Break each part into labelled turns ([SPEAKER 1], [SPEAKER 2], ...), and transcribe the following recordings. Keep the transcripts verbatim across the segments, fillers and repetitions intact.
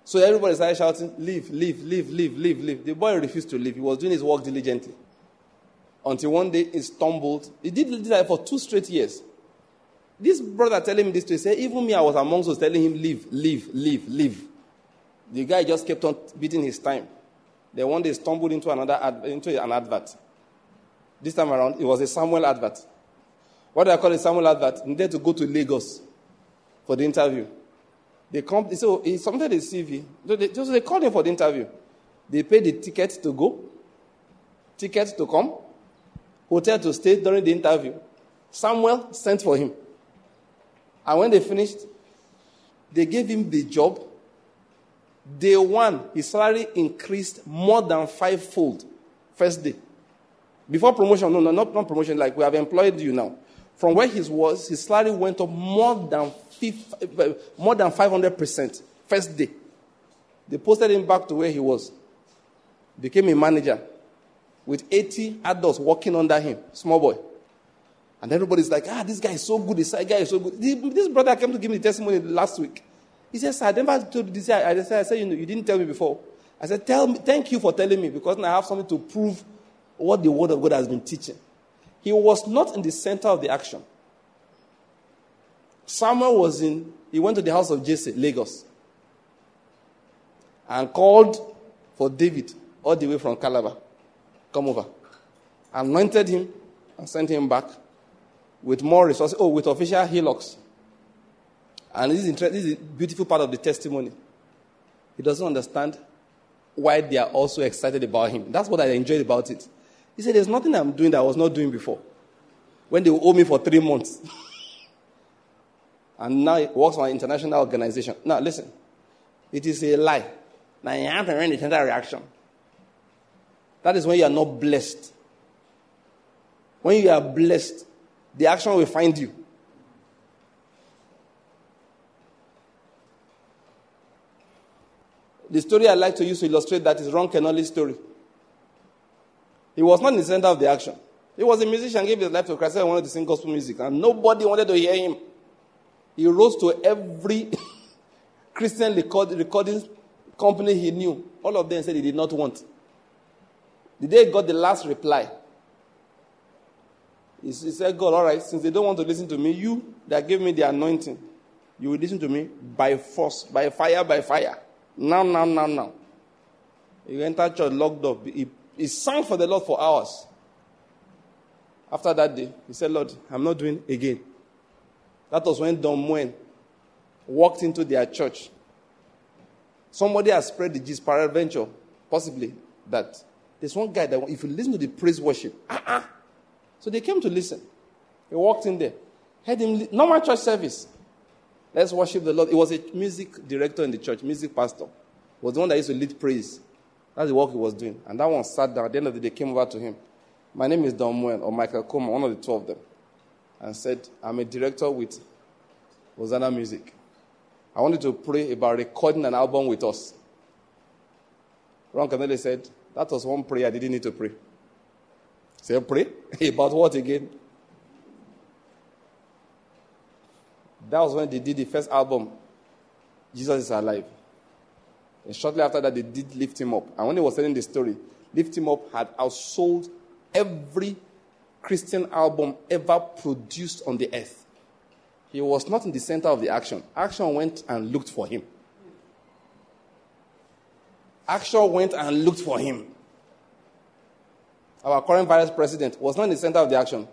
[SPEAKER 1] So everybody started shouting, leave, leave, leave, leave, leave, leave. The boy refused to leave. He was doing his work diligently. Until one day he stumbled. He did that for two straight years. This brother telling me this to say, even me, I was amongst those telling him, leave, leave, leave, leave. The guy just kept on beating his time. Then one day he stumbled into another ad, into an advert. This time around, it was a Samuel advert. What do I call a Samuel advert? He needed to go to Lagos for the interview. They come, so he submitted his C V. So they, so they called him for the interview. They paid the ticket to go, ticket to come, hotel to stay during the interview. Samuel sent for him. And when they finished, they gave him the job. Day one, his salary increased more than fivefold. First day. Before promotion, no, no, not, not promotion, like we have employed you now. From where he was, his salary went up more than fifty, more than five hundred percent. First day. They posted him back to where he was. Became a manager with eighty adults working under him. Small boy. And everybody's like, ah, this guy is so good. This guy is so good. This brother came to give me the testimony last week. He says, I never told you this. I said, I said, you know, you didn't tell me before. I said, tell me, thank you for telling me, because now I have something to prove what the word of God has been teaching. He was not in the center of the action. Samuel was in, he went to the house of Jesse, Lagos, and called for David all the way from Calabar. Come over. Anointed him and sent him back with more resources. Oh, with official hillocks. And this is, inter- this is a beautiful part of the testimony. He doesn't understand why they are also excited about him. That's what I enjoyed about it. He said, there's nothing I'm doing that I was not doing before. When they owe me for three months. And now he works for an international organization. Now, listen. It is a lie. Now, you have to run the tender reaction. That is when you are not blessed. When you are blessed, the action will find you. The story I like to use to illustrate that is Ron Kenoly's story. He was not in the center of the action. He was a musician, gave his life to Christ, and wanted to sing gospel music, and nobody wanted to hear him. He wrote to every Christian record, recording company he knew. All of them said he did not want. The day he got the last reply, he said, God, all right, since they don't want to listen to me, you that gave me the anointing, you will listen to me by force, by fire, by fire. Now, now, now, now. He entered church, locked up. He, he sang for the Lord for hours. After that day, he said, Lord, I'm not doing it again. That was when Don Muen walked into their church. Somebody has spread the gist, peradventure, possibly, that there's one guy that if you listen to the praise worship, uh-uh. So they came to listen. He walked in there, heard him, normal church service. Let's worship the Lord. He was a music director in the church, music pastor. He was the one that used to lead praise. That's the work he was doing. And that one sat down. At the end of the day, came over to him. My name is Don Muen, or Michael Coleman, one of the two of them. And said, I'm a director with Hosanna Music. I wanted to pray about recording an album with us. Ron Kenoly said, that was one prayer I didn't need to pray. He said, pray? About what again? That was when they did the first album, Jesus is Alive. And shortly after that, they did Lift Him Up. And when he was telling the story, Lift Him Up had outsold every Christian album ever produced on the earth. He was not in the center of the action. Action went and looked for him. Action went and looked for him. Our current vice president was not in the center of the action.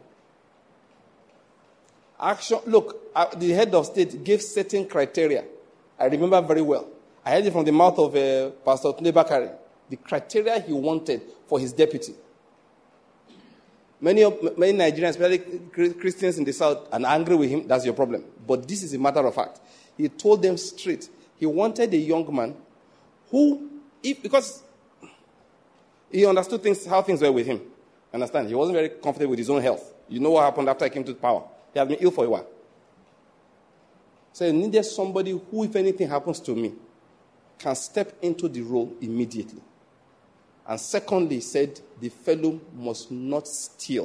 [SPEAKER 1] Action, look, uh, the head of state gave certain criteria. I remember very well. I heard it from the mouth of uh, Pastor Tunde Bakari. The criteria he wanted for his deputy. Many, of, many Nigerians, especially Christians in the South, are angry with him. That's your problem. But this is a matter of fact. He told them straight. He wanted a young man who, if because he understood things, how things were with him. Understand? He wasn't very comfortable with his own health. You know what happened after he came to power. He had been ill for a while. So he needed somebody who, if anything happens to me, can step into the role immediately. And secondly, he said, the fellow must not steal.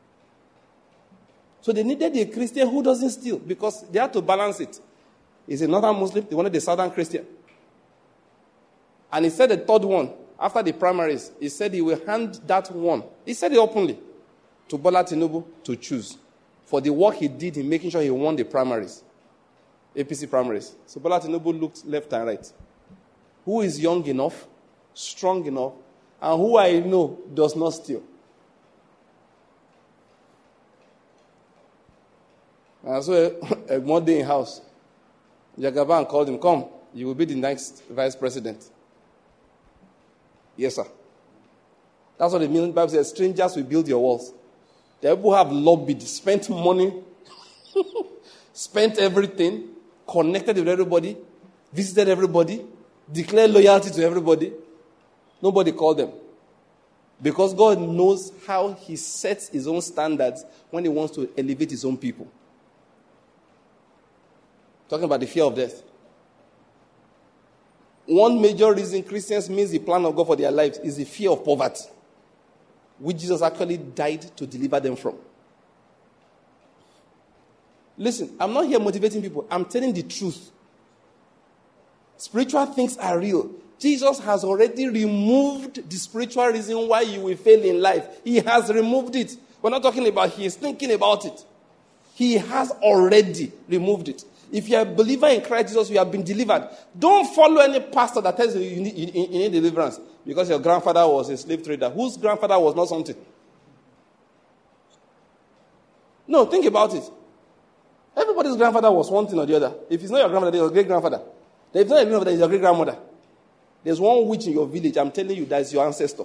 [SPEAKER 1] So they needed a Christian who doesn't steal, because they had to balance it. He's a northern Muslim, they wanted a southern Christian. And he said the third one, after the primaries, he said he will hand that one. He said it openly to Bola Tinubu to choose for the work he did in making sure he won the primaries, A P C primaries. So Bola Tinubu looked left and right. Who is young enough, strong enough, and who I know does not steal? And so a, a one day in house, Jagaban called him, come, you will be the next vice president. Yes, sir. That's what the Bible says. Strangers will build your walls. The people have lobbied, spent money, spent everything, connected with everybody, visited everybody, declared loyalty to everybody. Nobody called them. Because God knows how he sets his own standards when he wants to elevate his own people. Talking about the fear of death. One major reason Christians miss the plan of God for their lives is the fear of poverty, which Jesus actually died to deliver them from. Listen, I'm not here motivating people. I'm telling the truth. Spiritual things are real. Jesus has already removed the spiritual reason why you will fail in life. He has removed it. We're not talking about he is thinking about it. He has already removed it. If you're a believer in Christ Jesus, you have been delivered. Don't follow any pastor that tells you you need, you need deliverance because your grandfather was a slave trader. Whose grandfather was not something? No, think about it. Everybody's grandfather was one thing or the other. If it's not your grandfather, it's your great-grandfather. If it's not your grandfather, it's your great-grandmother. There's one witch in your village, I'm telling you, that's your ancestor.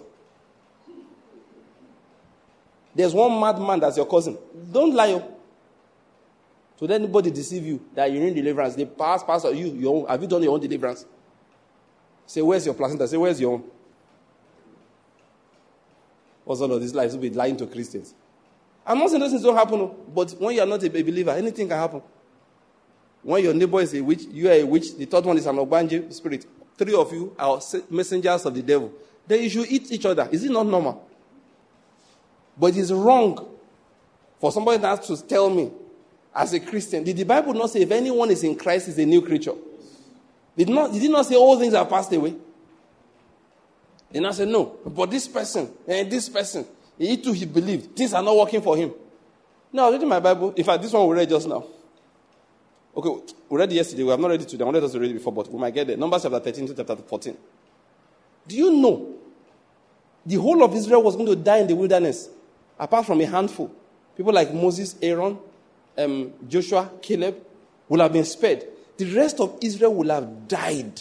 [SPEAKER 1] There's one madman that's your cousin. Don't lie. So let anybody deceive you that you need deliverance. They pass, pass on you, your own. Have you done your own deliverance? Say, where's your placenta? Say, where's your own? What's all of this life? Will be lying to Christians. I'm not saying those things don't happen, but when you are not a believer, anything can happen. When your neighbor is a witch, you are a witch. The third one is an Ogbanje spirit. Three of you are messengers of the devil. Then you should eat each other. Is it not normal? But it is wrong for somebody that has to tell me, as a Christian, did the Bible not say if anyone is in Christ is a new creature? Did not did it not say all things have passed away? Did not say no. But this person, and this person, he too he believed. Things are not working for him. No, I was reading my Bible. In fact, this one we read just now. Okay, we read it yesterday. We have not read it today. I wanted us to read it before, but we might get there. Numbers chapter thirteen to chapter fourteen. Do you know the whole of Israel was going to die in the wilderness, apart from a handful? People like Moses, Aaron, Um, Joshua, Caleb will have been spared. The rest of Israel will have died.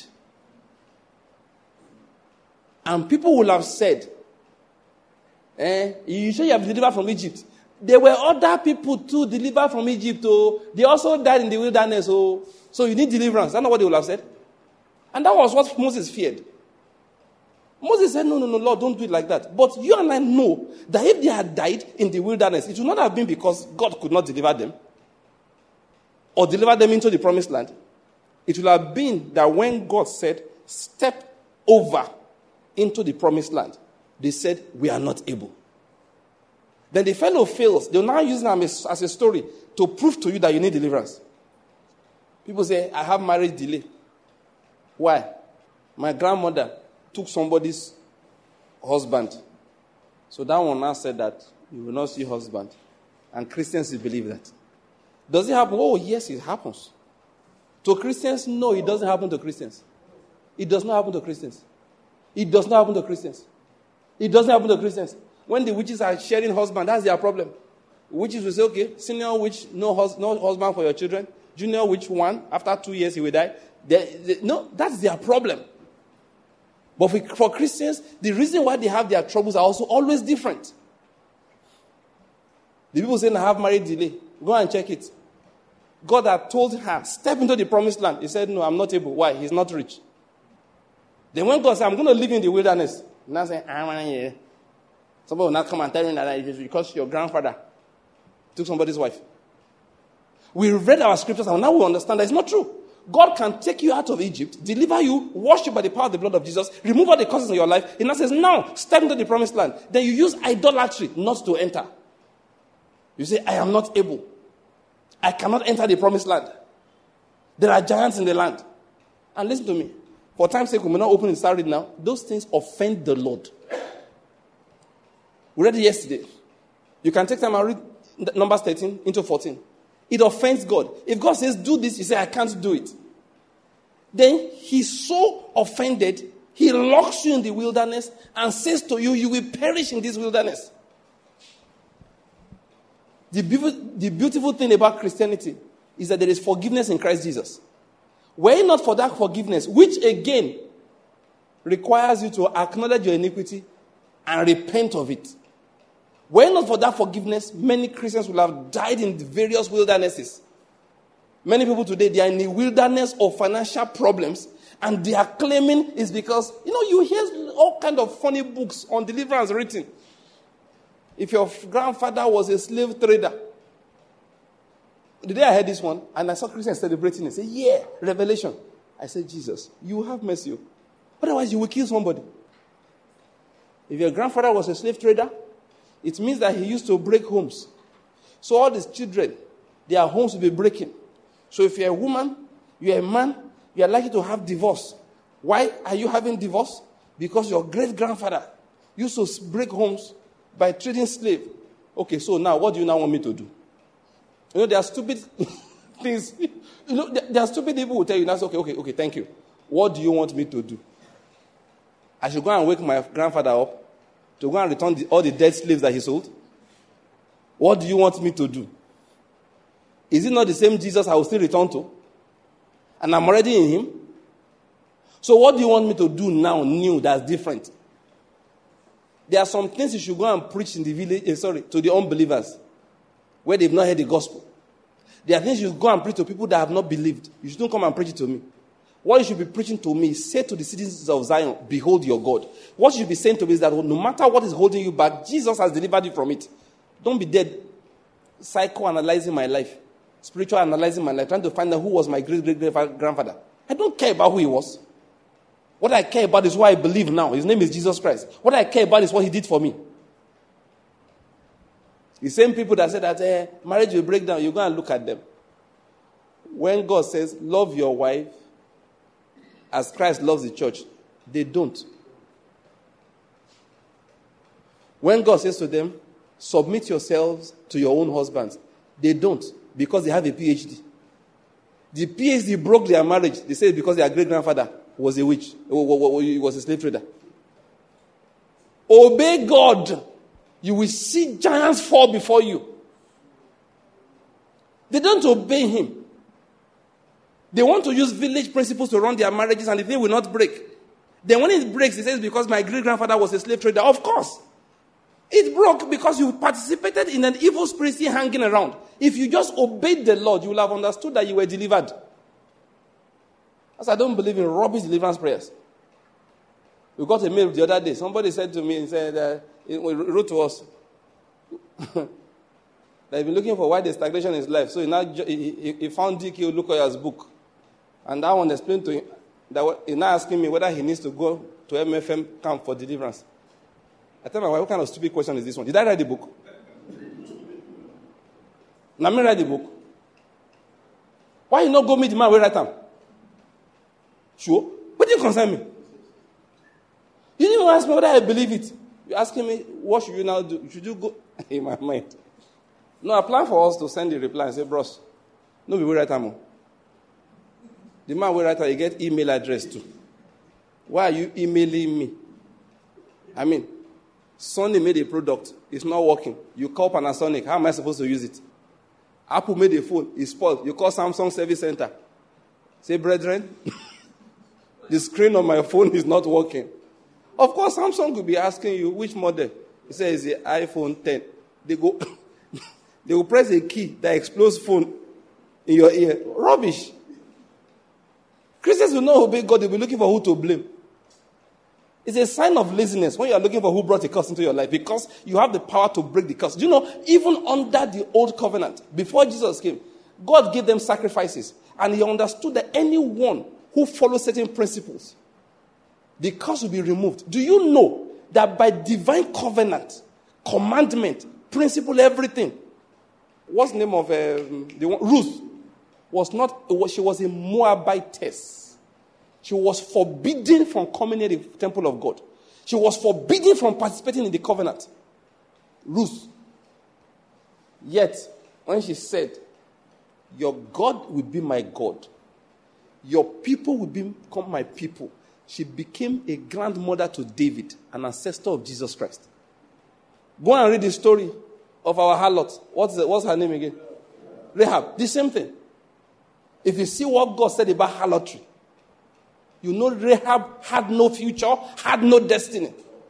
[SPEAKER 1] And people will have said, eh, you say you have delivered from Egypt. There were other people too delivered from Egypt. Oh, they also died in the wilderness. Oh, so you need deliverance. That's not what they would have said. And that was what Moses feared. Moses said, no, no, no, Lord, don't do it like that. But you and I know that if they had died in the wilderness, it would not have been because God could not deliver them or deliver them into the promised land. It would have been that when God said, step over into the promised land, they said, we are not able. Then the fellow fails. They'll now use them as, as a story to prove to you that you need deliverance. People say, I have marriage delay. Why? My grandmother took somebody's husband. So that one now said that you will not see husband. And Christians will believe that. Does it happen? Oh, yes, it happens. To Christians, no, it doesn't happen to Christians. It does not happen to Christians. It does not happen to Christians. It doesn't happen to Christians. When the witches are sharing husband, that's their problem. Witches will say, okay, senior witch, no, hus- no husband for your children. Junior witch, one. After two years, he will die. They, they, no, that's their problem. But for, for Christians, the reason why they have their troubles are also always different. The people saying, I have marriage delay. Go and check it. God had told her, step into the promised land. He said, no, I'm not able. Why? He's not rich. Then when God said, I'm going to live in the wilderness. Now saying, I'm not here. Somebody will not come and tell you that it's because your grandfather took somebody's wife. We read our scriptures and now we understand that it's not true. God can take you out of Egypt, deliver you, wash you by the power of the blood of Jesus, remove all the causes in your life. And now says, now, step into the promised land. Then you use idolatry not to enter. You say, I am not able. I cannot enter the promised land. There are giants in the land. And listen to me. For time's sake, we may not open it, start reading now. Those things offend the Lord. We read it yesterday. You can take time and read Numbers thirteen into fourteen. It offends God. If God says, do this, you say, I can't do it. Then he's so offended, he locks you in the wilderness and says to you, you will perish in this wilderness. The, be- the beautiful thing about Christianity is that there is forgiveness in Christ Jesus. Were it not for that forgiveness, which again requires you to acknowledge your iniquity and repent of it. Were it not for that forgiveness, many Christians will have died in the various wildernesses. Many people today, they are in the wilderness of financial problems, and they are claiming it's because, you know, you hear all kind of funny books on deliverance written. If your grandfather was a slave trader. The day I heard this one, and I saw Christians celebrating it, say, yeah, revelation. I said, Jesus, you have mercy. Otherwise, you will kill somebody. If your grandfather was a slave trader, it means that he used to break homes. So all these children, their homes will be breaking. So if you're a woman, you're a man, you are likely to have divorce. Why are you having divorce? Because your great-grandfather used to break homes by trading slave. Okay, so now what do you now want me to do? You know, there are stupid things. You know, there are stupid people who tell you, that's okay, okay, okay, thank you. What do you want me to do? I should go and wake my grandfather up to go and return the, all the dead slaves that he sold? What do you want me to do? Is it not the same Jesus I will still return to? And I'm already in him? So what do you want me to do now, new, that's different? There are some things you should go and preach in the village, eh, sorry, to the unbelievers, where they've not heard the gospel. There are things you should go and preach to people that have not believed. You shouldn't come and preach it to me. What you should be preaching to me is say to the citizens of Zion, behold your God. What you should be saying to me is that no matter what is holding you back, Jesus has delivered you from it. Don't be dead psychoanalyzing my life, spiritual analyzing my life, trying to find out who was my great-great-grandfather. I don't care about who he was. What I care about is who I believe now. His name is Jesus Christ. What I care about is what he did for me. The same people that say that eh, marriage will break down, you go and look at them. When God says, love your wife as Christ loves the church, they don't. When God says to them, submit yourselves to your own husbands, they don't, because they have a P H D. The P H D broke their marriage. They say because their great-grandfather was a witch, he was a slave trader. Obey God. You will see giants fall before you. They don't obey him. They want to use village principles to run their marriages, and the thing will not break. Then when it breaks, it says because my great-grandfather was a slave trader. Of course. It broke because you participated in an evil spirit still hanging around. If you just obeyed the Lord, you will have understood that you were delivered. As I don't believe in rubbish deliverance prayers. We got a mail the other day. Somebody said to me, and said, uh, he wrote to us, that he's been looking for why there's stagnation in his life. So he, now, he, he, he found D K Olukoya's book. And that one explained to him, that he's now asking me whether he needs to go to M F M camp for deliverance. I tell my wife, what kind of stupid question is this one? Did I write the book? Now me write the book. Why you not go meet the man where write him? Sure. What do you concern me? You didn't even ask me whether I believe it. You're asking me, what should you now do? Should you go? In my mind. No, I plan for us to send the reply and say, bros, no, we will write him. The man will write, you get email address too. Why are you emailing me? I mean, Sony made a product. It's not working. You call Panasonic. How am I supposed to use it? Apple made a phone. It's spoiled. You call Samsung Service Center. Say, brethren, the screen on my phone is not working. Of course, Samsung will be asking you which model. He says the iPhone ten. They go, they will press a key that explodes phone in your ear. Rubbish. Christians will not obey God. They'll be looking for who to blame. It's a sign of laziness when you are looking for who brought a curse into your life, because you have the power to break the curse. Do you know, even under the old covenant, before Jesus came, God gave them sacrifices. And he understood that anyone who follows certain principles, the curse will be removed. Do you know that by divine covenant, commandment, principle, everything, what's the name of um, the one? Ruth was not, she was a Moabitess. She was forbidden from coming near the temple of God. She was forbidden from participating in the covenant. Ruth. Yet, when she said, your God will be my God, your people will become my people, she became a grandmother to David, an ancestor of Jesus Christ. Go and read the story of our harlot. What's, the, what's her name again? Rahab. The same thing. If you see what God said about harlotry, you know Rahab had no future, had no destiny.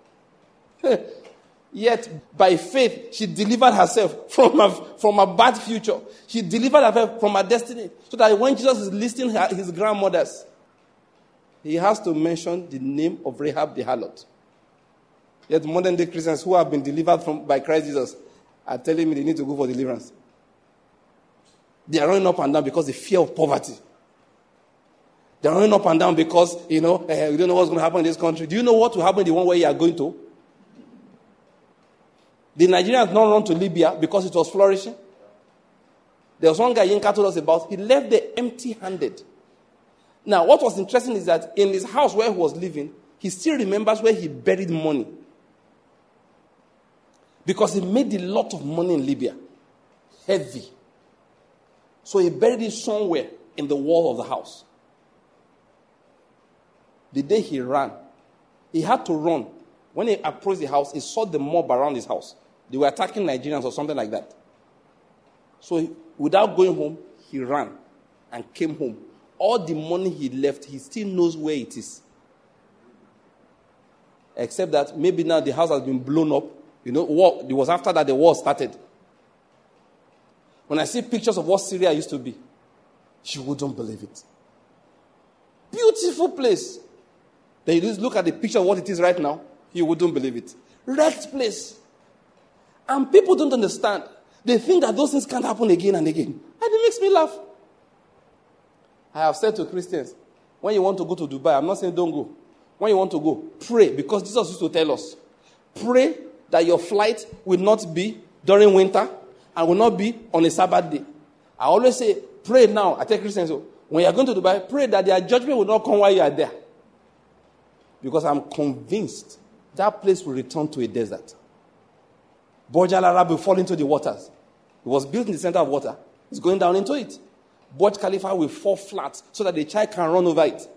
[SPEAKER 1] Yet, by faith, she delivered herself from a, from a bad future. She delivered herself from her destiny. So that when Jesus is listing her, his grandmothers, he has to mention the name of Rahab the harlot. Yet modern day Christians who have been delivered from by Christ Jesus are telling me they need to go for deliverance. They are running up and down because of the fear of poverty. They are running up and down because, you know, uh, we don't know what's going to happen in this country. Do you know what will happen in the one where you are going to? The Nigerians not run to Libya because it was flourishing. There was one guy Yinka told us about. He left there empty-handed. Now, what was interesting is that in his house where he was living, he still remembers where he buried money. Because he made a lot of money in Libya. Heavy. So he buried it somewhere in the wall of the house. The day he ran, he had to run. When he approached the house, he saw the mob around his house. They were attacking Nigerians or something like that. So he, without going home, he ran and came home. All the money he left, he still knows where it is. Except that maybe now the house has been blown up. You know, war, it was after that the war started. When I see pictures of what Syria used to be, you wouldn't believe it. Beautiful place. Then you just look at the picture of what it is right now, you wouldn't believe it. Wrecked place. And people don't understand. They think that those things can't happen again and again. And it makes me laugh. I have said to Christians, when you want to go to Dubai, I'm not saying don't go. When you want to go, pray. Because Jesus used to tell us, pray that your flight will not be during winter and will not be on a Sabbath day. I always say, pray now. I tell Christians, when you are going to Dubai, pray that their judgment will not come while you are there. Because I'm convinced that place will return to a desert. Burj Al Arab will fall into the waters. It was built in the center of water. It's going down into it. Burj Khalifa will fall flat so that the child can run over it.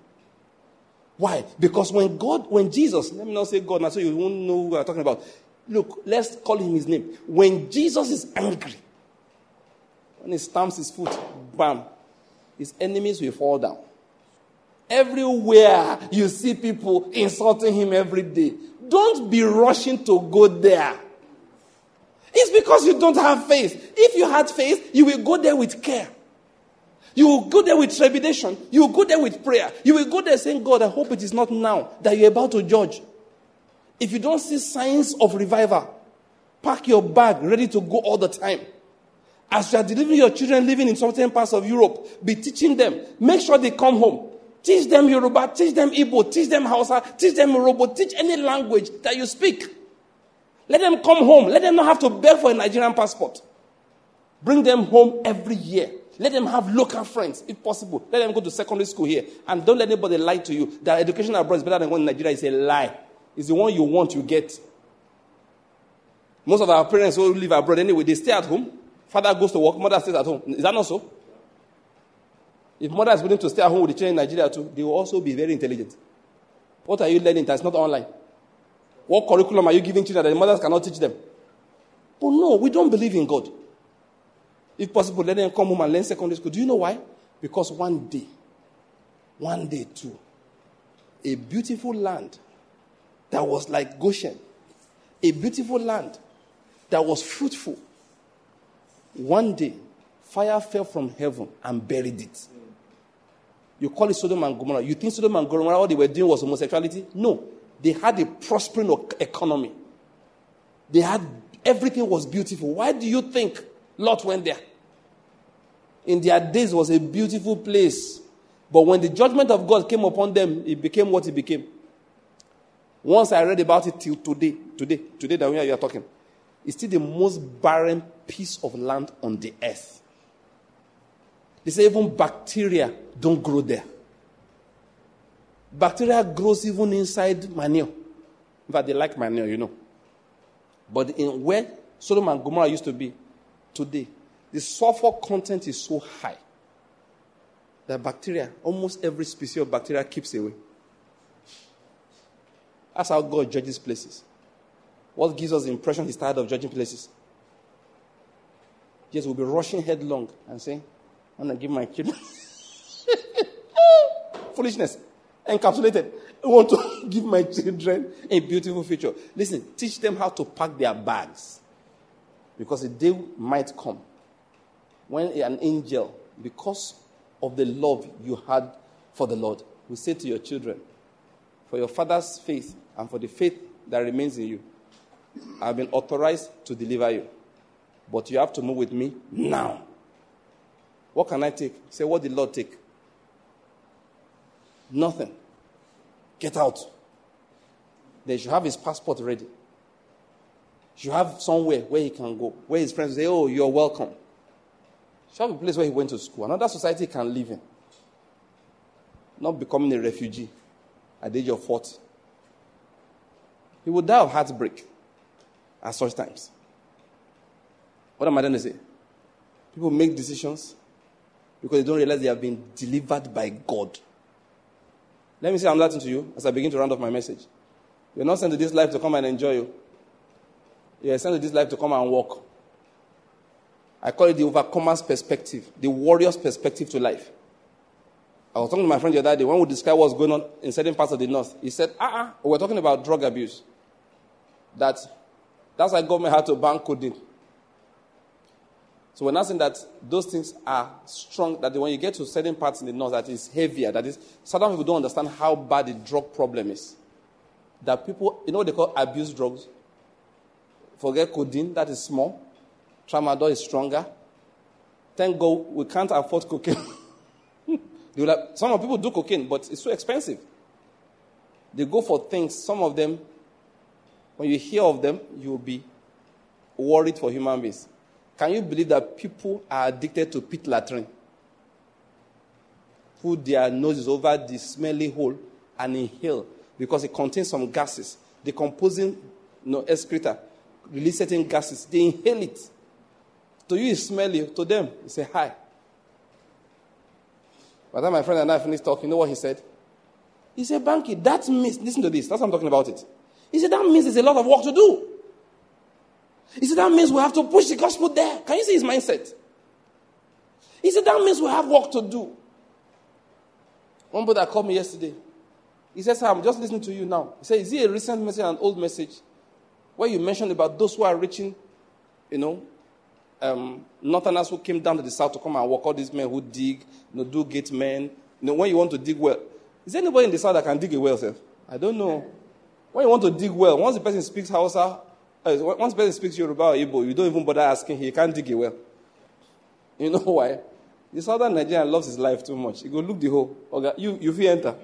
[SPEAKER 1] Why? Because when God, when Jesus, let me not say God now so you won't know who I'm talking about. Look, let's call him his name. When Jesus is angry, when he stamps his foot, bam, his enemies will fall down. Everywhere you see people insulting him every day, don't be rushing to go there. It's because you don't have faith. If you had faith, you will go there with care. You will go there with trepidation. You will go there with prayer. You will go there saying, God, I hope it is not now that you're about to judge. If you don't see signs of revival, pack your bag ready to go all the time. As you are delivering your children living in certain parts of Europe, be teaching them. Make sure they come home. Teach them Yoruba, teach them Igbo, teach them Hausa, teach them Yoruba, teach any language that you speak. Let them come home. Let them not have to beg for a Nigerian passport. Bring them home every year. Let them have local friends, if possible. Let them go to secondary school here. And don't let anybody lie to you that education abroad is better than one in Nigeria. It's a lie. It's the one you want, you get. Most of our parents who live abroad anyway, they stay at home. Father goes to work, mother stays at home. Is that not so? If mother is willing to stay at home with the children in Nigeria too, they will also be very intelligent. What are you learning that's not online? What curriculum are you giving children that the mothers cannot teach them? But no, we don't believe in God. If possible, let them come home and learn secondary school. Do you know why? Because one day, one day too, a beautiful land that was like Goshen, a beautiful land that was fruitful, one day, fire fell from heaven and buried it. You call it Sodom and Gomorrah. You think Sodom and Gomorrah, what they were doing was homosexuality? No. They had a prospering economy. They had, everything was beautiful. Why do you think Lot went there? In their days, it was a beautiful place. But when the judgment of God came upon them, it became what it became. Once I read about it till today, today, today that we are talking, it's still the most barren piece of land on the earth. They say even bacteria don't grow there. Bacteria grows even inside manure. In fact, they like manure, you know. But in where Sodom and Gomorrah used to be today, the sulfur content is so high that bacteria, almost every species of bacteria keeps away. That's how God judges places. What gives us the impression he's tired of judging places? Yes, we'll be rushing headlong and saying, I'm going to give my children. Foolishness. Encapsulated. I want to give my children a beautiful future. Listen, teach them how to pack their bags. Because a day might come when an angel, because of the love you had for the Lord, will say to your children, for your father's faith and for the faith that remains in you, I have been authorized to deliver you. But you have to move with me now. What can I take? Say, what did the Lord take? Nothing. Get out. They should have his passport ready. Should have somewhere where he can go, where his friends say, oh, you're welcome. Should have a place where he went to school. Another society he can live in. Not becoming a refugee at the age of forty. He would die of heartbreak at such times. What am I trying to say? People make decisions because they don't realize they have been delivered by God. Let me say another thing to you as I begin to round off my message. You're not sent to this life to come and enjoy you. You're sent to this life to come and walk. I call it the overcomer's perspective, the warrior's perspective to life. I was talking to my friend the other day when we described what's going on in certain parts of the north. He said, uh-uh, we're talking about drug abuse. That, that's why government had to ban codeine. So we're not saying that those things are strong, that when you get to certain parts in the north, that is heavier, that is, certain people don't understand how bad the drug problem is. That people, you know what they call abuse drugs? Forget codeine, that is small. Tramadol is stronger. Thank God we can't afford cocaine. Like, some of people do cocaine, but it's so expensive. They go for things, some of them, when you hear of them, you'll be worried for human beings. Can you believe that people are addicted to pit latrine? Put their noses over the smelly hole and inhale because it contains some gases. Decomposing you know, excreta, release certain gases. They inhale it. To you, it's smelly. To them, it's a high. By the time my friend and I finished talking, you know what he said? He said, Banky, that means, listen to this, that's what I'm talking about it. He said, that means there's a lot of work to do. He said, that means we have to push the gospel there. Can you see his mindset? He said, that means we have work to do. One brother called me yesterday. He said, sir, I'm just listening to you now. He said, is it a recent message or an old message? Where you mentioned about those who are reaching, you know, um, northerners who came down to the south to come and work, all these men who dig, you know, do gate men. You know, when you want to dig well. Is there anybody in the south that can dig a well, sir? I don't know. When you want to dig well, once the person speaks Hausa, uh, once the person speaks Yoruba or Igbo, you don't even bother asking, he can't dig a well. You know why? The southern Nigerian loves his life too much. He go look the hole. Okay, you, you feel enter.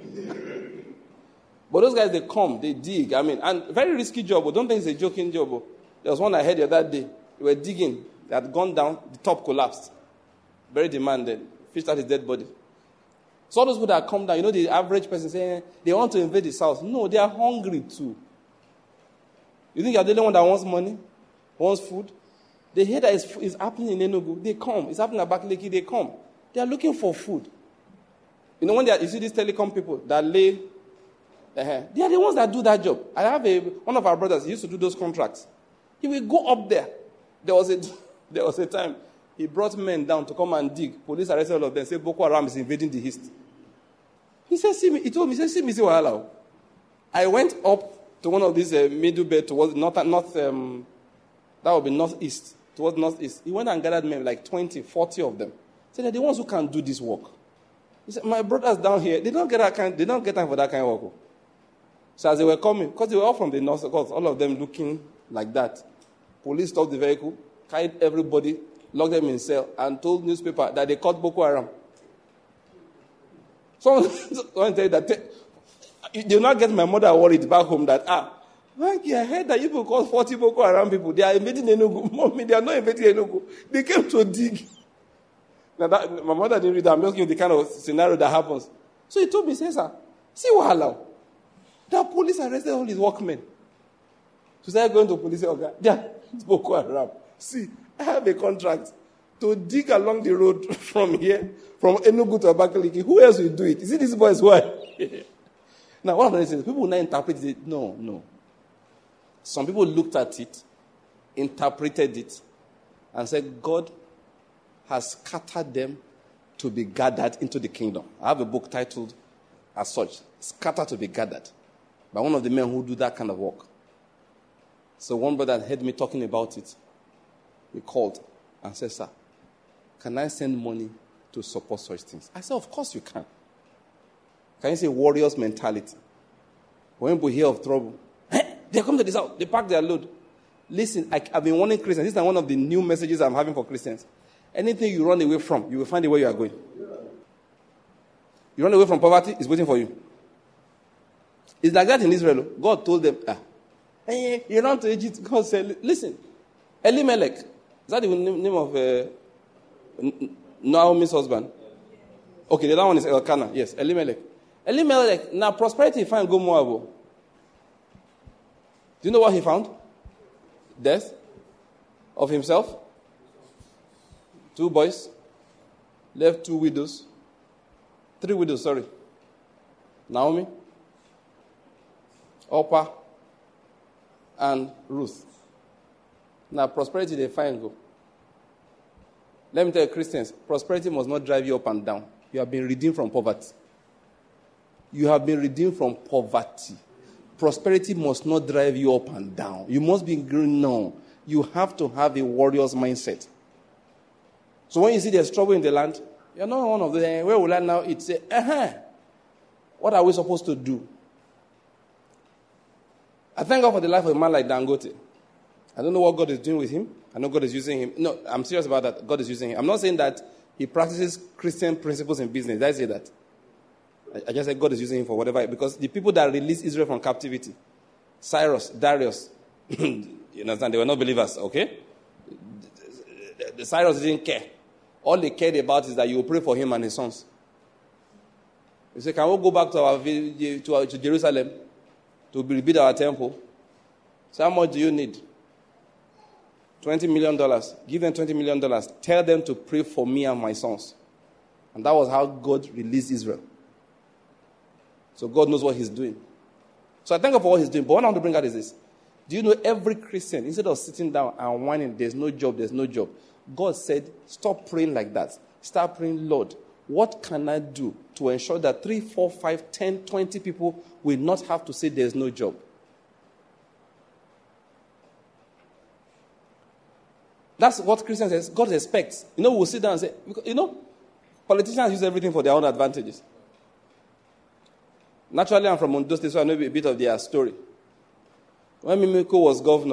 [SPEAKER 1] But those guys, they come, they dig. I mean, and very risky job. But don't think it's a joking job. There was one I heard the other day. They were digging. They had gone down. The top collapsed. Very demanded. Fished out his dead body. So all those people that come down, you know, the average person saying they want to invade the south. No, they are hungry too. You think you're the only one that wants money, wants food? They hear that it's, it's happening in Enugu. They come. It's happening at Abakaliki. They come. They are looking for food. You know, when they are, you see these telecom people that lay, uh, they are the ones that do that job. I have a one of our brothers. He used to do those contracts. He will go up there. There was a there was a time he brought men down to come and dig. Police arrested all of them. Said Boko Haram is invading the east. He said, "See me." He told me, "He said, see me, see wahala." I went up to one of these uh, middle bed towards north, north um, that would be northeast, towards northeast. He went and gathered men, like twenty, forty of them. He said, they're the ones who can do this work. He said, my brothers down here, they don't get that kind, they don't get time for that kind of work. So as they were coming, because they were all from the north, because all of them looking like that, police stopped the vehicle, carried everybody, locked them in cell, and told newspaper that they caught Boko Haram. Someone, someone tell you that, they will not get my mother worried back home that, ah, Frankie, I heard that you people call forty Boko Haram people. They are invading Enugu. Mommy, they are not invading Enugu. They came to dig. Now, that, my mother didn't read that. I'm just giving you the kind of scenario that happens. So he told me, he said, sir, See wahala. The police arrested all his workmen. So started going to police. Okay, yeah, it's Boko Haram. See, I have a contract to dig along the road from here, from Enugu to Abakaliki. Who else will do it? Is it this boy's wife? Now, one of the things, people will not interpret it. No, no. Some people looked at it, interpreted it, and said, God has scattered them to be gathered into the kingdom. I have a book titled as such, Scattered to be Gathered, by one of the men who do that kind of work. So one brother heard me talking about it. He called and said, sir, can I send money to support such things? I said, of course you can. Can you say warriors mentality? When people hear of trouble, hey, they come to this house, they pack their load. Listen, I, I've been warning Christians. This is one of the new messages I'm having for Christians. Anything you run away from, you will find the way you are going. You run away from poverty, it's waiting for you. It's like that in Israel. God told them, ah, hey, you run to Egypt. God said, listen, Elimelech, is that the name of uh, Naomi's husband? Okay, the other one is Elkanah. Yes, Elimelech. Elimelech, now prosperity, find go Moab. Do you know what he found? Death of himself. Two boys. Left two widows. Three widows, sorry. Naomi, Orpah, and Ruth. Now, prosperity, they find go. Let me tell you, Christians, prosperity must not drive you up and down. You have been redeemed from poverty. You have been redeemed from poverty. Prosperity must not drive you up and down. You must be green now. You have to have a warrior's mindset. So when you see there's trouble in the land, you're not one of the, where will I now eat? Say, uh-huh. What are we supposed to do? I thank God for the life of a man like Dangote. I don't know what God is doing with him. I know God is using him. No, I'm serious about that. God is using him. I'm not saying that he practices Christian principles in business. Did I say that? I, I just said God is using him for whatever. Because the people that released Israel from captivity, Cyrus, Darius, you understand? They were not believers, okay? The, the Cyrus didn't care. All they cared about is that you will pray for him and his sons. You say, can we go back to our to, our, to Jerusalem to rebuild our temple? So how much do you need? twenty million dollars. Give them twenty million dollars. Tell them to pray for me and my sons. And that was how God released Israel. So God knows what he's doing. So I thank God for what he's doing. But what I want to bring out is this. Do you know every Christian, instead of sitting down and whining, there's no job, there's no job, God said, stop praying like that. Start praying, Lord, what can I do to ensure that three, four, five, ten, twenty people will not have to say there's no job? That's what Christians, God expects. You know, we'll sit down and say, you know, politicians use everything for their own advantages. Naturally, I'm from Ondo State, so I know a bit of their story. When Mimiko was governor,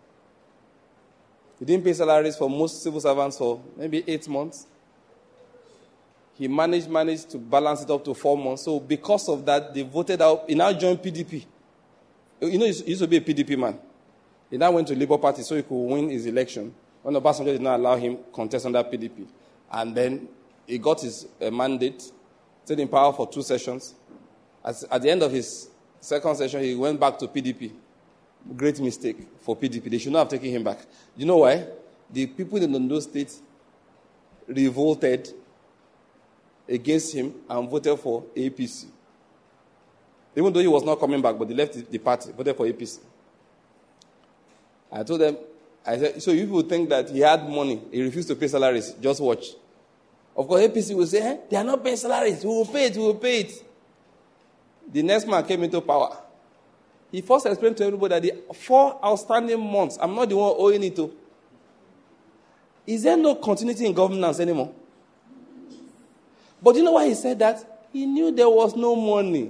[SPEAKER 1] he didn't pay salaries for most civil servants for maybe eight months. He managed, managed to balance it up to four months. So because of that, they voted out. He now joined P D P. You know, he used to be a P D P man. He now went to Labour Party so he could win his election. When Obasanjo did not allow him contest under P D P. And then he got his uh, mandate, stayed in power for two sessions. As, at the end of his second session, he went back to P D P. Great mistake for P D P. They should not have taken him back. You know why? The people in Ondo State revolted against him and voted for A P C. Even though he was not coming back, but they left the party, voted for A P C. I told them, I said, so you people think that he had money, he refused to pay salaries, just watch. Of course, A P C will say, eh, they are not paying salaries, we will pay it, we will pay it. The next man came into power. He first explained to everybody that the four outstanding months, I'm not the one owing it to. Is there no continuity in governance anymore? But you know why he said that? He knew there was no money.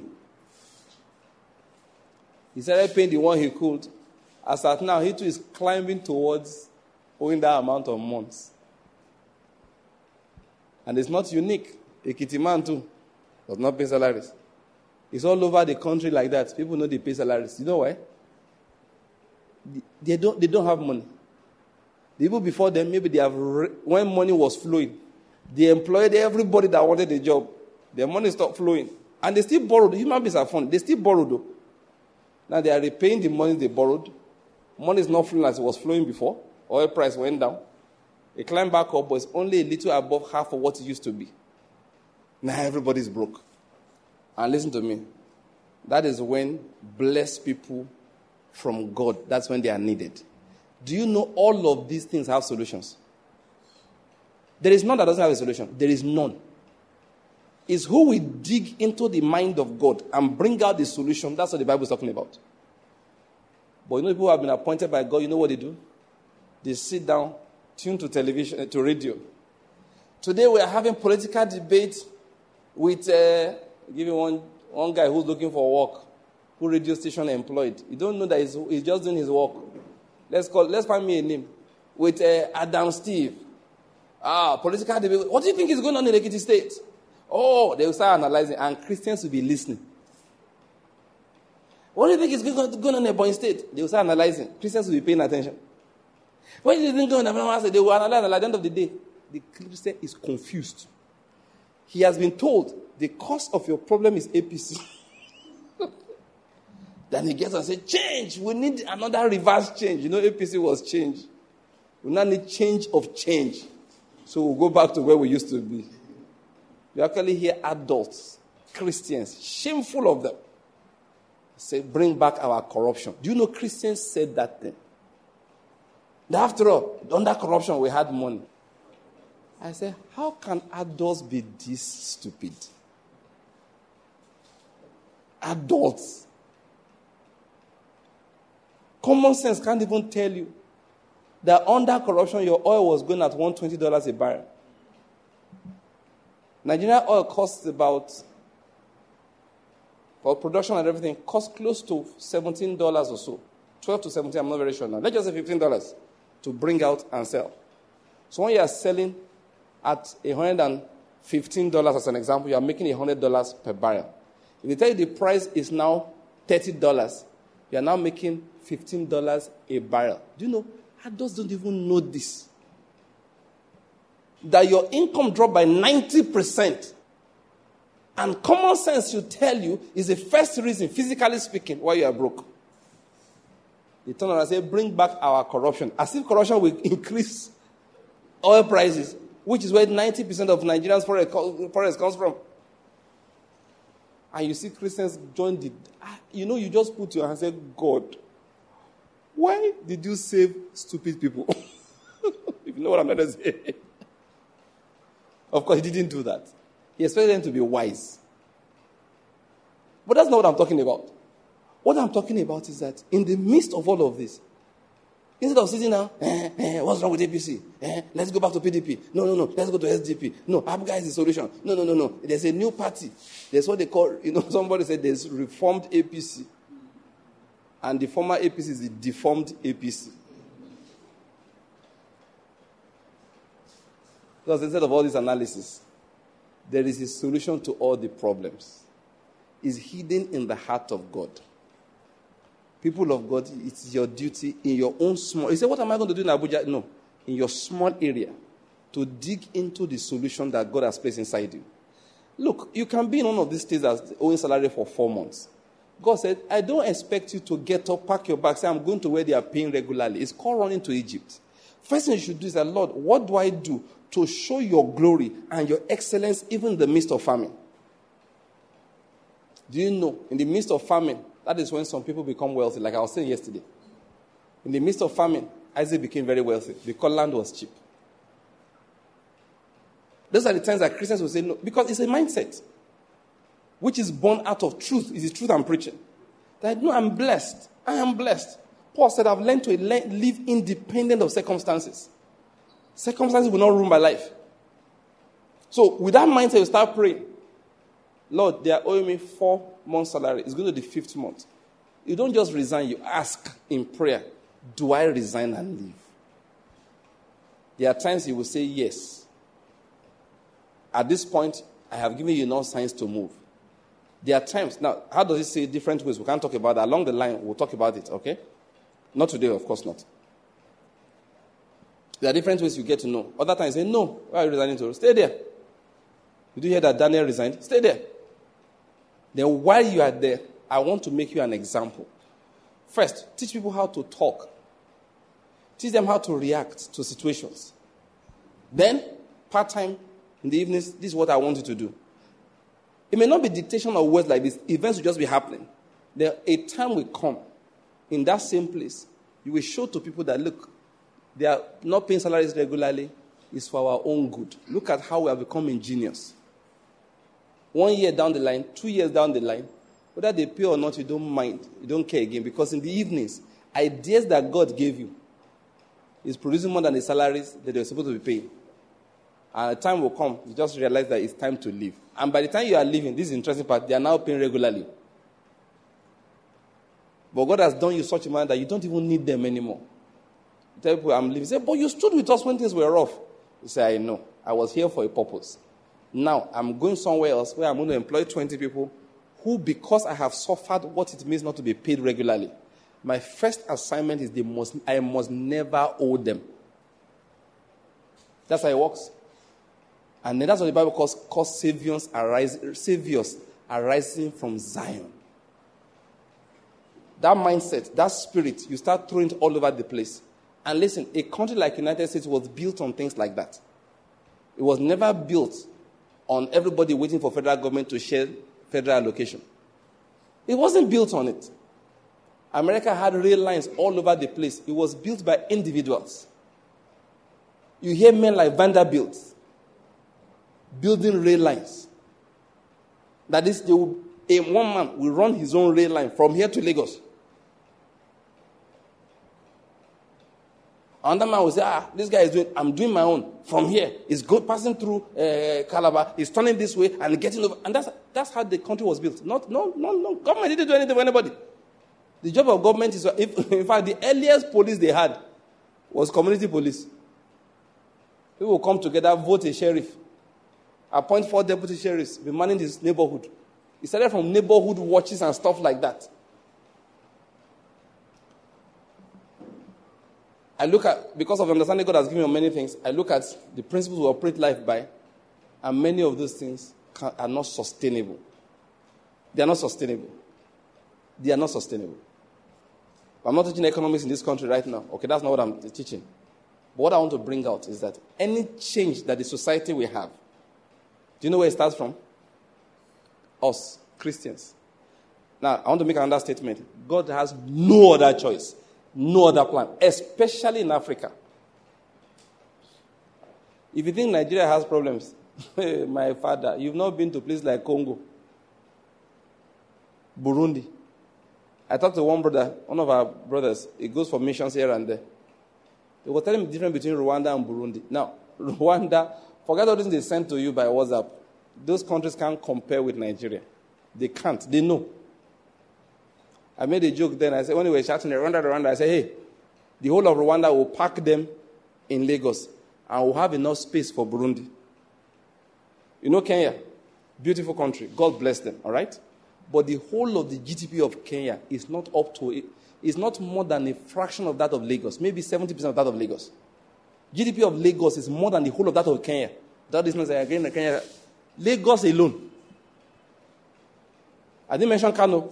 [SPEAKER 1] He started paying the one he could. As at now, he too is climbing towards owing that amount of months. And it's not unique. Ekiti man too does not pay salaries. It's all over the country like that. People know they pay salaries. You know why? They don't, they don't have money. The people before them, maybe they have, re- when money was flowing, they employed everybody that wanted a job. Their money stopped flowing. And they still borrowed. Human beings are funny. They still borrowed, though. Now they are repaying the money they borrowed. Money is not flowing as it was flowing before. Oil price went down. It climbed back up, but it's only a little above half of what it used to be. Now everybody's broke. And listen to me. That is when blessed people from God, that's when they are needed. Do you know all of these things have solutions? There is none that doesn't have a solution. There is none. It's who we dig into the mind of God and bring out the solution. That's what the Bible is talking about. But you know, people who have been appointed by God, you know what they do? They sit down, tune to television, to radio. Today we are having political debate with, uh, give you one, one guy who's looking for work, who radio station employed. You don't know that he's, he's just doing his work. Let's call, let's find me a name. With uh, Adam Steve. Ah, political debate. What do you think is going on in Ekiti State? Oh, they will start analyzing, and Christians will be listening. What do you think is going on in Ebonyi State? They will start analyzing. Christians will be paying attention. What do you think is going on in Ebonyi State? They will analyze, and at the end of the day, the Christian is confused. He has been told the cause of your problem is A P C. Then he gets and says, change. We need another reverse change. You know, A P C was change. We now need change of change. So we'll go back to where we used to be. You actually hear adults, Christians, shameful of them, say, bring back our corruption. Do you know Christians said that thing? After all, under corruption, we had money. I said, how can adults be this stupid? Adults. Common sense can't even tell you that under corruption, your oil was going at one hundred twenty dollars a barrel. Nigerian oil costs about, for production and everything, costs close to seventeen dollars or so. twelve to seventeen, I'm not very sure now. Let's just say fifteen dollars to bring out and sell. So when you are selling at one hundred fifteen dollars as an example, you are making one hundred dollars per barrel. If they tell you the price is now thirty dollars, you are now making fifteen dollars a barrel. Do you know? Adults don't even know this. That your income dropped by ninety percent. And common sense should tell you is the first reason, physically speaking, why you are broke. They turn around and say, bring back our corruption. As if corruption will increase oil prices, which is where ninety percent of Nigerians' forest comes from. And you see Christians join the... You know, you just put your hand and say, God, why did you save stupid people? If you know what I'm going to say. Of course, he didn't do that. He expected them to be wise. But that's not what I'm talking about. What I'm talking about is that in the midst of all of this, instead of sitting down, eh, eh, what's wrong with A P C? Eh, let's go back to P D P. No, no, no, let's go to S D P. No, APGA is the solution. No, no, no, no. There's a new party. There's what they call, you know, somebody said there's reformed A P C. And the former A P C is the deformed A P C. Because instead of all this analysis, there is a solution to all the problems. It's hidden in the heart of God. People of God, it's your duty in your own small... You say, what am I going to do in Abuja? No. In your small area, to dig into the solution that God has placed inside you. Look, you can be in one of these states as owing salary for four months. God said, I don't expect you to get up, pack your bag, say, I'm going to where they are paying regularly. It's called running to Egypt. First thing you should do is that, Lord, what do I do to show your glory and your excellence even in the midst of famine? Do you know, in the midst of famine, that is when some people become wealthy, like I was saying yesterday. In the midst of famine, Isaac became very wealthy because land was cheap. Those are the times that Christians will say no, because it's a mindset which is born out of truth. It's the truth I'm preaching. That no, I'm blessed. I am blessed. Paul said, I've learned to live independent of circumstances. Circumstances will not ruin my life. So with that mindset, you start praying. Lord, they are owing me four months' salary. It's going to the fifth month. You don't just resign. You ask in prayer, do I resign and leave? There are times you will say yes. At this point, I have given you enough signs to move. There are times. Now, how does it say different ways? We can't talk about that. Along the line, we'll talk about it, okay? Not today, of course not. There are different ways you get to know. Other times, you say, no, why are you resigning to? Stay there. Did you hear that Daniel resigned? Stay there. Then while you are there, I want to make you an example. First, teach people how to talk. Teach them how to react to situations. Then, part-time, in the evenings, this is what I want you to do. It may not be dictation of words like this. Events will just be happening. Then a time will come, in that same place, you will show to people that, look, they are not paying salaries regularly. It's for our own good. Look at how we have become ingenious. One year down the line, two years down the line, whether they pay or not, you don't mind. You don't care again. Because in the evenings, ideas that God gave you is producing more than the salaries that they're supposed to be paying. And a time will come, you just realize that it's time to leave. And by the time you are leaving, this is the interesting part, they are now paying regularly. But God has done you such a manner that you don't even need them anymore. You tell people, I'm leaving. You say, but you stood with us when things were rough. You say, I know. I was here for a purpose. Now, I'm going somewhere else where I'm going to employ twenty people who, because I have suffered what it means not to be paid regularly, my first assignment is they must, I must never owe them. That's how it works. And then that's what the Bible calls, calls saviors, arise, saviors arising from Zion. That mindset, that spirit, you start throwing it all over the place. And listen, a country like the United States was built on things like that. It was never built on everybody waiting for federal government to share federal allocation. It wasn't built on it. America had rail lines all over the place. It was built by individuals. You hear men like Vanderbilt building rail lines. That is, they will, a one man will run his own rail line from here to Lagos. Another man will say, ah, this guy is doing, I'm doing my own from here. He's go, passing through uh, Calabar. He's turning this way and getting over. And that's that's how the country was built. Not, no, no, no. Government didn't do anything for anybody. The job of government is, if, in fact, the earliest police they had was community police. People will come together, vote a sheriff, appoint four deputy sheriffs, be manning his neighborhood. It started from neighborhood watches and stuff like that. I look at, because of the understanding God has given me on many things, I look at the principles we operate life by, and many of those things can, are not sustainable. They are not sustainable. They are not sustainable. I'm not teaching economics in this country right now. Okay, that's not what I'm teaching. But what I want to bring out is that any change that the society will have, do you know where it starts from? Us, Christians. Now, I want to make another statement. God has no other choice. No other plan, especially in Africa. If you think Nigeria has problems, my father, you've not been to places like Congo, Burundi. I talked to one brother, one of our brothers. He goes for missions here and there. He was telling me the difference between Rwanda and Burundi. Now, Rwanda, forget all this they sent to you by WhatsApp. Those countries can't compare with Nigeria. They can't. They know. I made a joke then. I said, when we were shouting Rwanda, Rwanda, I said, hey, the whole of Rwanda will pack them in Lagos and we'll have enough space for Burundi. You know Kenya? Beautiful country. God bless them, all right? But the whole of the G D P of Kenya is not up to it. It's not more than a fraction of that of Lagos. Maybe seventy percent of that of Lagos. G D P of Lagos is more than the whole of that of Kenya. That is not again Kenya. Lagos alone. I didn't mention Kano.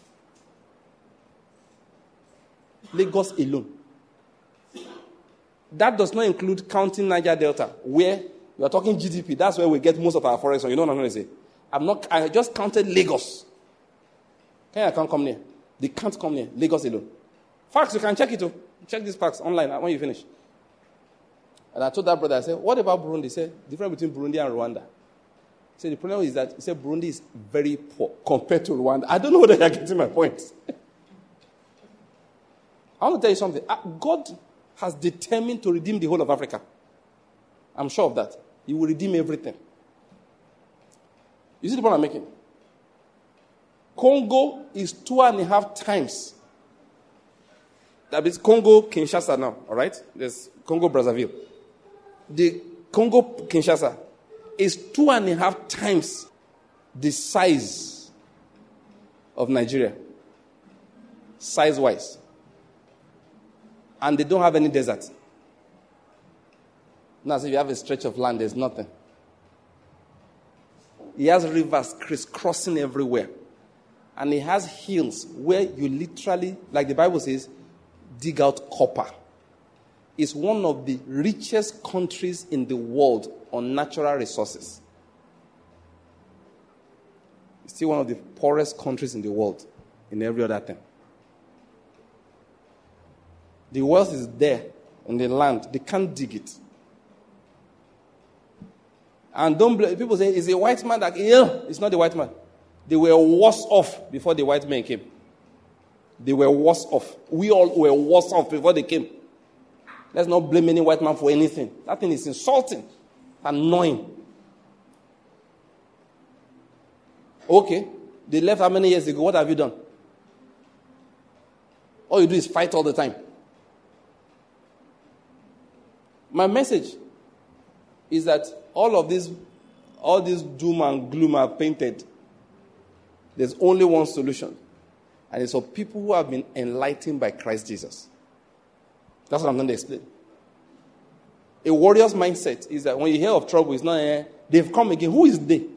[SPEAKER 1] Lagos alone. That does not include counting Niger Delta, where we are talking G D P. That's where we get most of our forex from. You know what I'm going to say? I'm not. I just counted Lagos. Kenya can't come near. They can't come near. Lagos alone. Facts, you can check it too. Check these facts online when you finish. And I told that brother, I said, what about Burundi? He said, difference between Burundi and Rwanda. He said, the problem is that, he said, Burundi is very poor compared to Rwanda. I don't know whether you're getting my point. I want to tell you something. God has determined to redeem the whole of Africa. I'm sure of that. He will redeem everything. You see the point I'm making? Congo is two and a half times. That is Congo, Kinshasa now, all right? There's Congo, Brazzaville. The Congo, Kinshasa is two and a half times the size of Nigeria. Size-wise. And they don't have any desert. Now, so if you have a stretch of land, there's nothing. He has rivers crisscrossing everywhere. And it has hills where you literally, like the Bible says, dig out copper. It's one of the richest countries in the world on natural resources. It's still one of the poorest countries in the world in every other thing. The wealth is there in the land. They can't dig it. And don't blame, people say, it's a white man that, yeah, it's not the white man. They were worse off before the white men came. They were worse off. We all were worse off before they came. Let's not blame any white man for anything. That thing is insulting, annoying. Okay, they left how many years ago? What have you done? All you do is fight all the time. My message is that all of this, all this doom and gloom are painted. There's only one solution. And it's for people who have been enlightened by Christ Jesus. That's what I'm going to explain. A warrior's mindset is that when you hear of trouble, it's not, eh, they've come again. Who is they?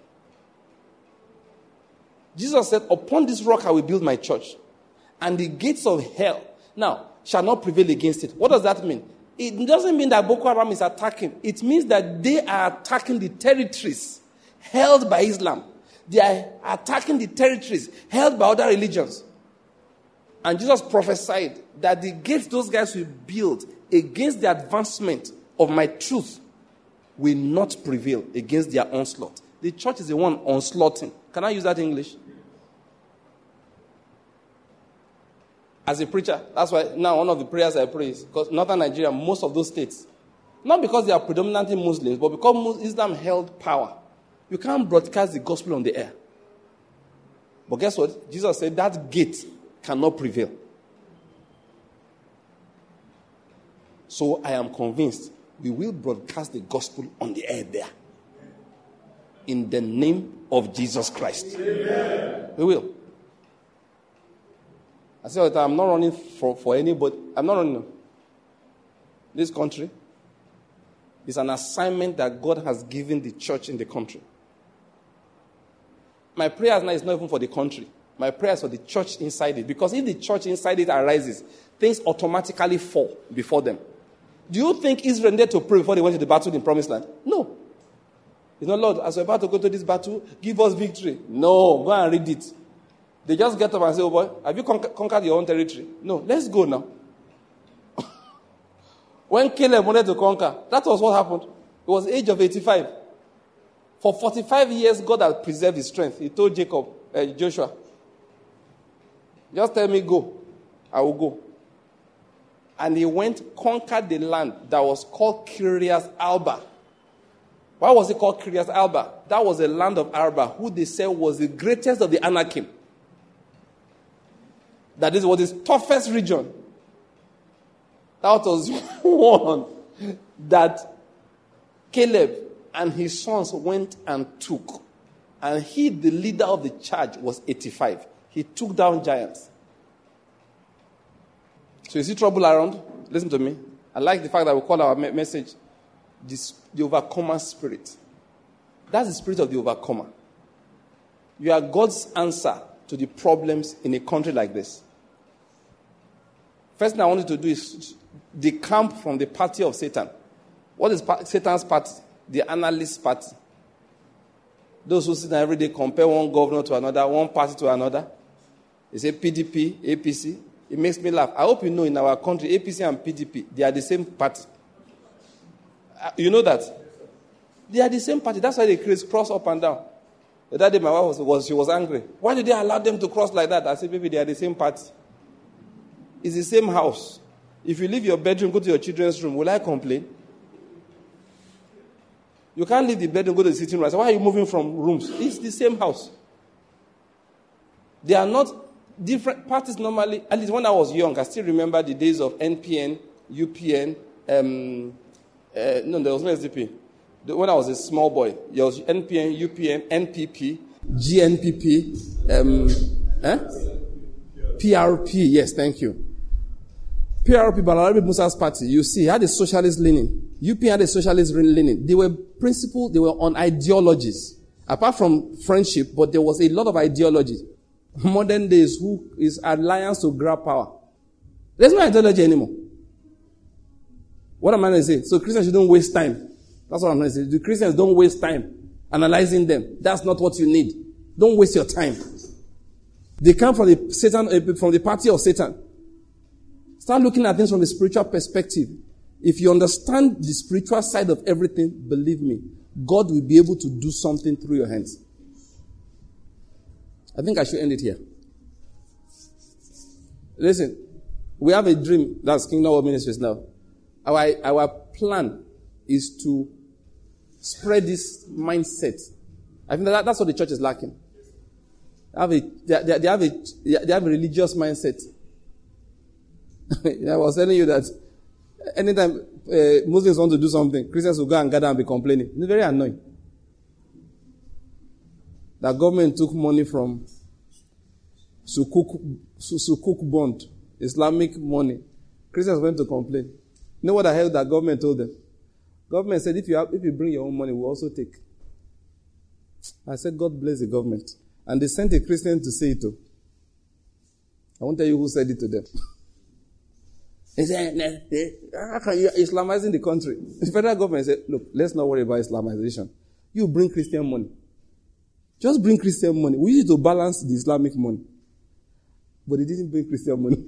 [SPEAKER 1] Jesus said, upon this rock I will build my church. And the gates of hell, now, shall not prevail against it. What does that mean? It doesn't mean that Boko Haram is attacking. It means that they are attacking the territories held by Islam. They are attacking the territories held by other religions. And Jesus prophesied that the gates those guys will build against the advancement of my truth will not prevail against their onslaught. The church is the one onslaughting. Can I use that in English? As a preacher, that's why now one of the prayers I pray is, because northern Nigeria, most of those states, not because they are predominantly Muslims, but because Islam held power, you can't broadcast the gospel on the air. But guess what? Jesus said that gate cannot prevail. So I am convinced we will broadcast the gospel on the air there. In the name of Jesus Christ. Amen. We will. I say all the time, I'm not running for, for anybody. I'm not running. This country is an assignment that God has given the church in the country. My prayer now is not even for the country. My prayer is for the church inside it. Because if the church inside it arises, things automatically fall before them. Do you think Israel needed to pray before they went to the battle in Promised Land? No. It's not, Lord, as we're about to go to this battle, give us victory. No, go and read it. They just get up and say, oh boy, have you con- conquered your own territory? No, let's go now. When Caleb wanted to conquer, that was what happened. It was the age of eighty-five. For forty-five years, God had preserved his strength. He told Jacob, uh, Joshua, just tell me go. I will go. And he went, conquered the land that was called Kiriath Arba. Why was it called Kiriath Arba? That was the land of Arba, who they said was the greatest of the Anakim. That is what is toughest region. That was one that Caleb and his sons went and took. And he, the leader of the charge, was eighty-five. He took down giants. So you see trouble around? Listen to me. I like the fact that we call our message this, the overcomer spirit. That's the spirit of the overcomer. You are God's answer to the problems in a country like this. First thing I want you to do is decamp from the party of Satan. What is Satan's party? The analyst party. Those who sit down every day compare one governor to another, one party to another. They say P D P, A P C. It makes me laugh. I hope you know in our country, A P C and P D P, they are the same party. You know that? They are the same party. That's why they cross up and down. The other day my wife was, was she was angry. Why did they allow them to cross like that? I said, baby, they are the same party. It's the same house. If you leave your bedroom, go to your children's room, will I complain? You can't leave the bedroom, go to the sitting room. I said, why are you moving from rooms? It's the same house. They are not different parties normally. At least when I was young, I still remember the days of N P N, U P N. Um, uh, no, there was no S D P. When I was a small boy, there was N P N, U P N, N P P, G N P P, um, eh? P R P. Yes, thank you. P R P, Balarabi Musa's party, you see, had a socialist leaning. U P N had a socialist leaning. They were principled, they were on ideologies. Apart from friendship, but there was a lot of ideologies. modern days who is alliance to grab power. There's no ideology anymore. What am I going to say? So Christians shouldn't waste time. That's what I'm going to say. The Christians don't waste time analyzing them. That's not what you need. Don't waste your time. They come from the Satan, from the party of Satan. Start looking at things from the spiritual perspective. If you understand the spiritual side of everything, believe me, God will be able to do something through your hands. I think I should end it here. Listen, we have a dream. That's Kingdom World Ministries now. Our, our plan is to spread this mindset. I think that, that's what the church is lacking. They have a, they, they have a, they have a religious mindset. I was telling you that anytime uh, Muslims want to do something, Christians will go and gather and be complaining. It's very annoying. The government took money from Sukuk, Sukuk bond, Islamic money. Christians went to complain. You know what the hell that government told them? Government said, if you have, if you bring your own money, we'll also take. I said, God bless the government. And they sent a Christian to say it to. I won't tell you who said it to them. They said, how can you Islamizing the country? The federal government said, look, let's not worry about Islamization. You bring Christian money. Just bring Christian money. We need to balance the Islamic money. But they didn't bring Christian money.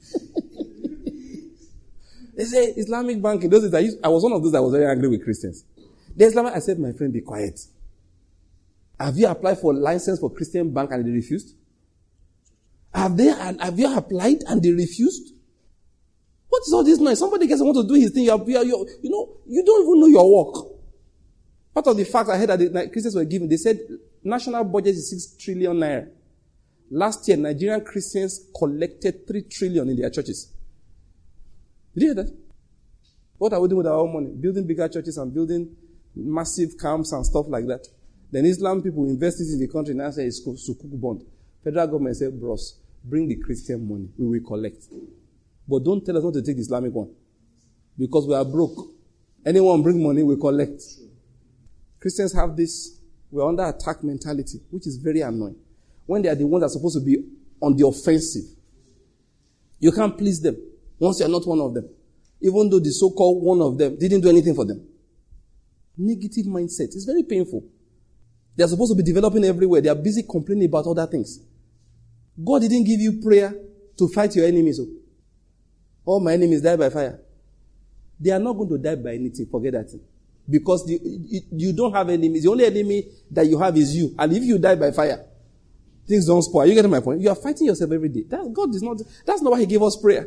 [SPEAKER 1] They say Islamic banking. Those days I, used, I was one of those that was very angry with Christians. The Islamic, I said, my friend, be quiet. Have you applied for a license for Christian bank and they refused? Have they? Have you applied and they refused? What is all this noise? Somebody gets want to do his thing. You, you, you, you know, you don't even know your work. Part of the facts I heard that the Christians were given, they said national budget is six trillion naira. Last year, Nigerian Christians collected three trillion in their churches. Did you hear that? What are we doing with our own money? Building bigger churches and building massive camps and stuff like that. Then Islam people invest it in the country and say it's Sukuk bond. Federal government said, bros, bring the Christian money. We will collect. But don't tell us not to take the Islamic one. Because we are broke. Anyone bring money, we collect. Christians have this, we're under attack mentality, which is very annoying. When they are the ones that are supposed to be on the offensive. You can't please them once you are not one of them. Even though the so-called one of them didn't do anything for them. Negative mindset. It's very painful. They are supposed to be developing everywhere. They are busy complaining about other things. God didn't give you prayer to fight your enemies. All my enemies die by fire. They are not going to die by anything. Forget that thing. Because the, you don't have enemies. The only enemy that you have is you. And if you die by fire, things don't spoil. You get my point? You are fighting yourself every day. That, God is not, that's not why He gave us prayer.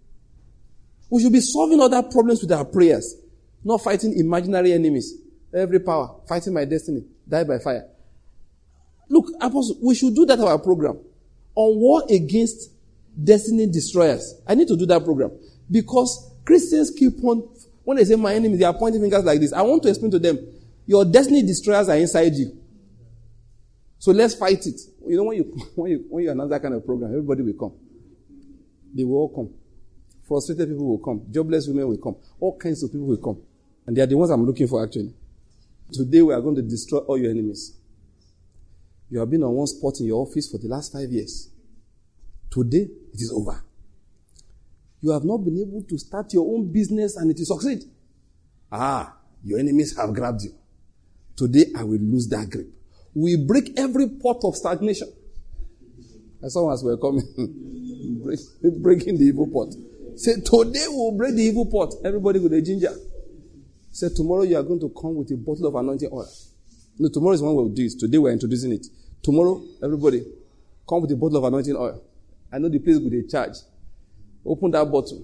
[SPEAKER 1] We should be solving other problems with our prayers. Not fighting imaginary enemies. Every power. Fighting my destiny. Die by fire. Look, Apostle, we should do that on our program. On war against destiny destroyers. I need to do that program. Because Christians keep on, when they say my enemies, they are pointing fingers like this. I want to explain to them, your destiny destroyers are inside you. So let's fight it. You know, when you, when you, when you announce that kind of program, everybody will come. They will all come. Frustrated people will come. Jobless women will come. All kinds of people will come. And they are the ones I'm looking for, actually. Today we are going to destroy all your enemies. You have been on one spot in your office for the last five years. Today, it is over. You have not been able to start your own business and it will succeed. Ah, your enemies have grabbed you. Today, I will lose that grip. We break every pot of stagnation. As long as we're coming, break, breaking the evil pot. Say, today we'll break the evil pot. Everybody with a ginger. Say, tomorrow you are going to come with a bottle of anointing oil. No, tomorrow is when we'll do it. Today we're introducing it. Tomorrow, everybody, come with a bottle of anointing oil. I know the place with a charge. Open that bottle.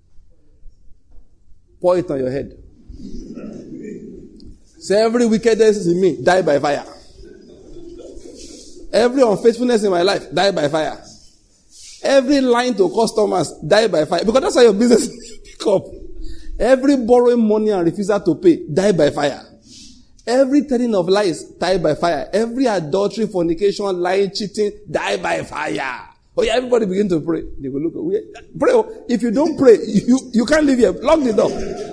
[SPEAKER 1] Pour it on your head. Say, every wickedness in me, die by fire. Every unfaithfulness in my life, die by fire. Every lying to customers, die by fire. Because that's how your business pick up. Every borrowing money and refusal to pay, die by fire. Every telling of lies, die by fire. Every adultery, fornication, lying, cheating, die by fire. Oh yeah, everybody begin to pray. They will look. Pray. If you don't pray, you, you can't live here. Lock the door.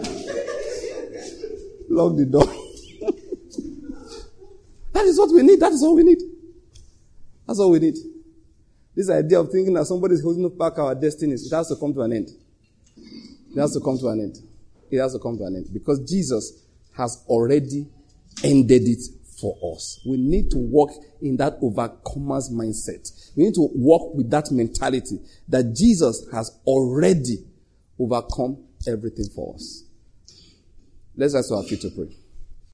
[SPEAKER 1] Lock the door. That is what we need. That is all we need. That's all we need. This idea of thinking that somebody is holding back our destinies, it has to come to an end. It has to come to an end. It has to come to an end. Because Jesus has already ended it for us. We need to walk in that overcomer's mindset. We need to walk with that mentality that Jesus has already overcome everything for us. Let's rise to our feet to pray.